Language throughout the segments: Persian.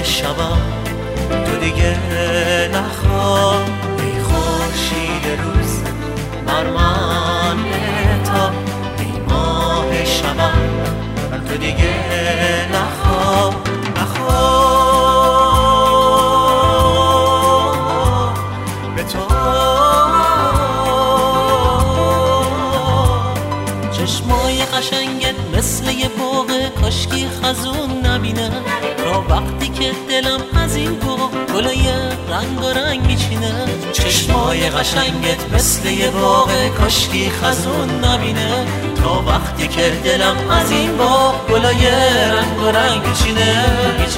شبم تو دیگه نخواه. ای خورشید روز بر من بتاب، ای ماه شبم تو دیگه نخواه. به تو چشمای قشنگت مثل یه باغ کاشکی خزون نبینه، تا وقتی که دلم از این گلای رنگ و رنگ میچینه. چشمای قشنگت مثل یه باغ کاشکی خزون نبینه، تا وقتی که دلم از این گلای رنگ و رنگ میچینه.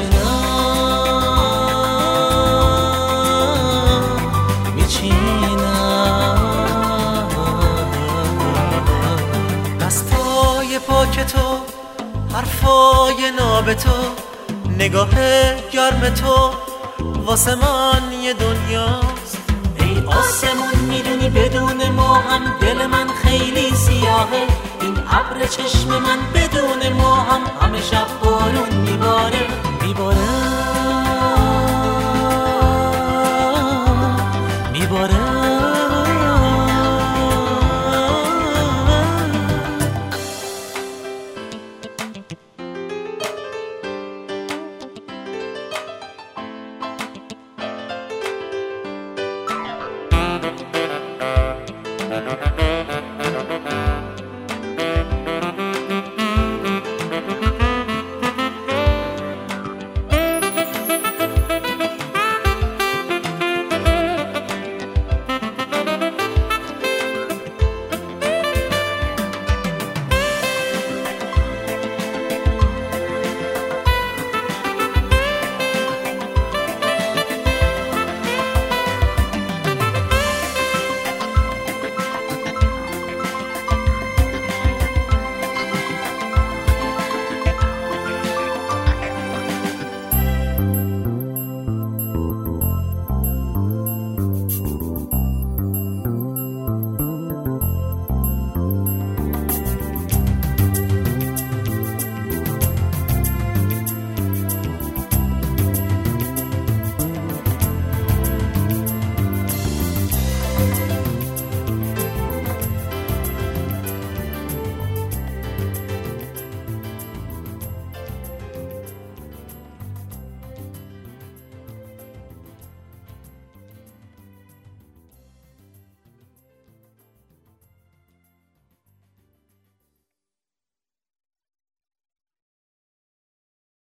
دستای پاک تو، حرفای ناب تو، نگاه گرم تو واسه من یه دنیاست. ای آسمون میدونی بدون ما هم دل من خیلی سیاهه، این ابر چشم من بدون